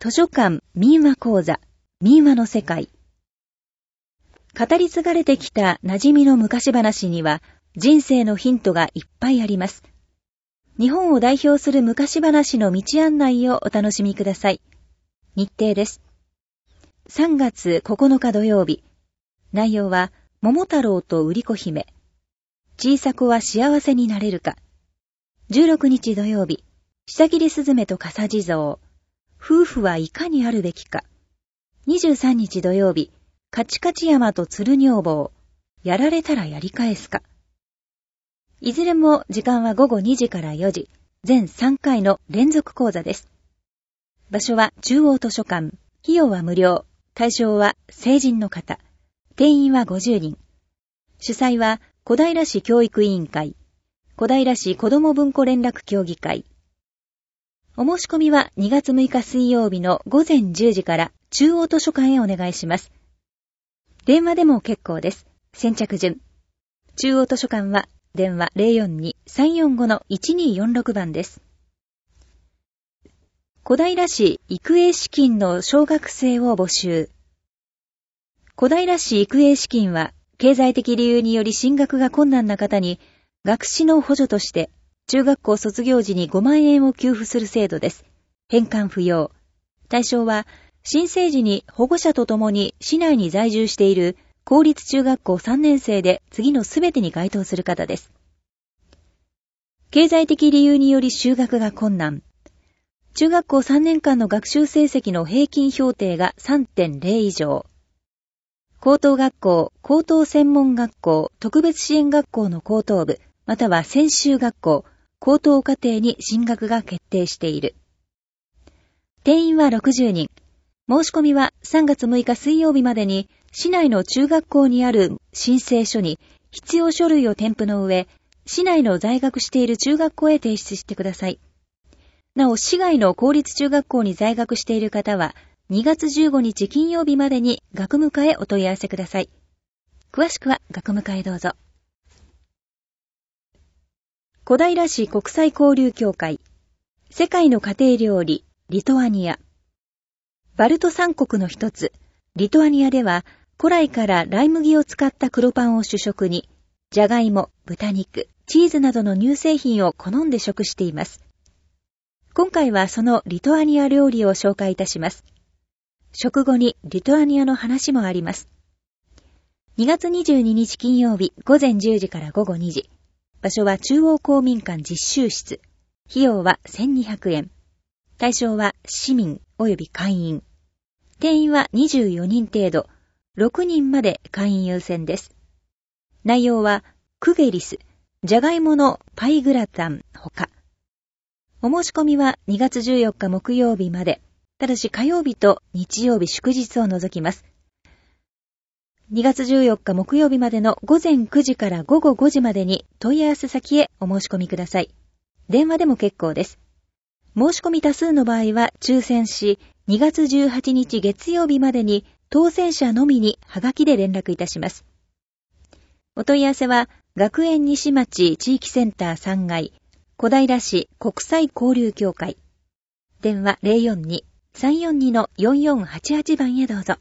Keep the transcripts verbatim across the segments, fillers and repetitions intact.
図書館民話講座、民話の世界。語り継がれてきた馴染みの昔話には人生のヒントがいっぱいあります。日本を代表する昔話の道案内をお楽しみください。日程です。さんがつここのか土曜日。内容は、桃太郎と売り子姫。小さ子は幸せになれるか。じゅうろくにち土曜日。下切りすずめと笠地蔵。夫婦はいかにあるべきか。にじゅうさんにち土曜日。カチカチ山と鶴女房。やられたらやり返すか。いずれも時間はごごにじからよじ。全さんかいの連続講座です。場所は中央図書館。費用は無料。対象は成人の方。定員はごじゅうにん。主催は小平市教育委員会。小平市子ども文庫連絡協議会。お申し込みはにがつむいか水曜日のごぜんじゅうじから中央図書館へお願いします。電話でも結構です。先着順。中央図書館は電話 ゼロよんに さんよんご のいちにーよんろく 番です。小平市育英資金の小学生を募集。小平市育英資金は経済的理由により進学が困難な方に学資の補助として中学校卒業時にごまんえんを給付する制度です。返還不要。対象は申請時に保護者とともに市内に在住している公立中学校さんねんせいで次のすべてに該当する方です。経済的理由により就学が困難。中学校さんねんかんの学習成績の平均評定が さんてんゼロ 以上。高等学校、高等専門学校、特別支援学校の高等部、または専修学校、高等課程に進学が決定している。定員はろくじゅうにん。申し込みはさんがつむいか水曜日までに市内の中学校にある申請書に必要書類を添付の上、市内の在学している中学校へ提出してください。なお、市外の公立中学校に在学している方は、にがつじゅうごにち金曜日までに学務課へお問い合わせください。詳しくは学務課へどうぞ。小平市国際交流協会。世界の家庭料理、リトアニア。バルト三国の一つ、リトアニアでは、古来からライ麦を使った黒パンを主食に、じゃがいも、豚肉、チーズなどの乳製品を好んで食しています。今回はそのリトアニア料理を紹介いたします。食後にリトアニアの話もあります。にがつにじゅうににち金曜日ごぜんじゅうじからごごにじ。場所は中央公民館実習室。費用はせんにひゃくえん。対象は市民及び会員。定員はにじゅうよにん程度。ろくにんまで会員優先です。内容はクゲリス、じゃがいものパイグラタンほか。お申し込みはにがつじゅうよっか木曜日まで。ただし火曜日と日曜日祝日を除きます。にがつじゅうよっか木曜日までのごぜんくじからごごごじまでに問い合わせ先へお申し込みください。電話でも結構です。申し込み多数の場合は抽選し、にがつじゅうはちにち月曜日までに当選者のみにはがきで連絡いたします。お問い合わせは学園西町地域センターさんがい、小平市国際交流協会。電話 ゼロよんに さんよんに のよんよんはちはち 番へどうぞ。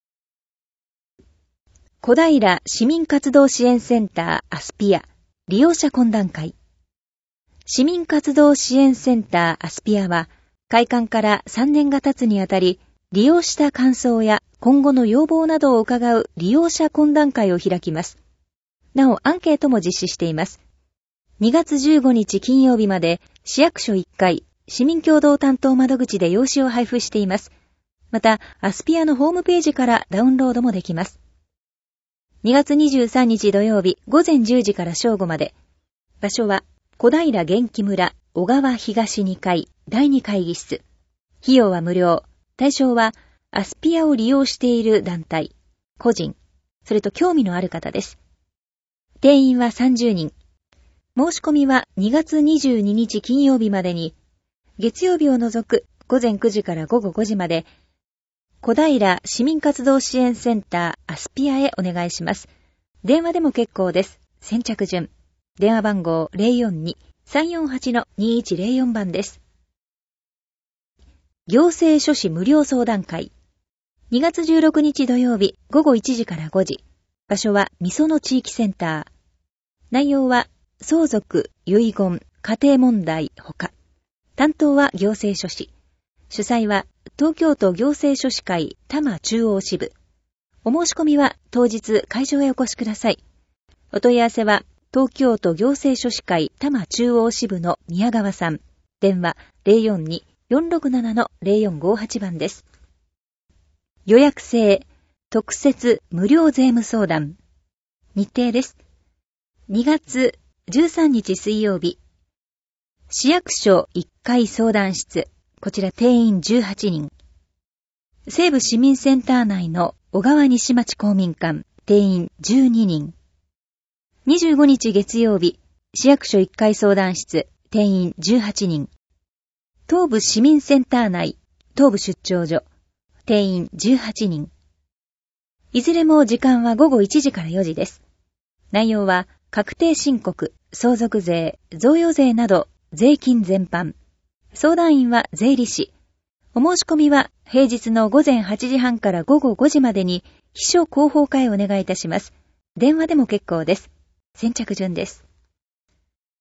小平市民活動支援センターアスピア利用者懇談会。市民活動支援センターアスピアは開館からさんねんが経つにあたり、利用した感想や今後の要望などを伺う利用者懇談会を開きます。なおアンケートも実施しています。にがつじゅうごにち金曜日まで市役所いっかい市民共同担当窓口で用紙を配布しています。また、アスピアのホームページからダウンロードもできます。にがつにじゅうさんにち土曜日ごぜんじゅうじから正午まで。場所は小平元気村小川東にかいだいに会議室。費用は無料。対象はアスピアを利用している団体、個人、それと興味のある方です。定員はさんじゅうにん。申し込みはにがつにじゅうににち金曜日までに、月曜日を除くごぜんくじからごごごじまで、小平市民活動支援センターアスピアへお願いします。電話でも結構です。先着順。電話番号 ゼロよんに さんよんはち のにいちゼロよん 番です。 行政書士無料相談会。にがつじゅうろくにち土曜日ごごいちじからごじ。場所はみその地域センター。内容は相続、遺言、家庭問題ほか。担当は行政書士。主催は東京都行政書士会多摩中央支部。お申し込みは当日会場へお越しください。お問い合わせは東京都行政書士会多摩中央支部の宮川さん。電話 ゼロよんに よんろくなな ゼロよんごはち 番です。予約制特設無料税務相談。日程です。にがつじゅうさんにち水曜日。市役所いっかい相談室。こちら定員じゅうはちにん。西部市民センター内の小川西町公民館。定員じゅうににん。にじゅうごにち月曜日。市役所いっかい相談室。定員じゅうはちにん。東部市民センター内。東部出張所。定員じゅうはちにん。いずれも時間はごごいちじからよじです。内容は確定申告、相続税、贈与税など税金全般。相談員は税理士。お申し込みは平日のごぜんはちじはんからごごごじまでに秘書広報課へお願いいたします。電話でも結構です。先着順です。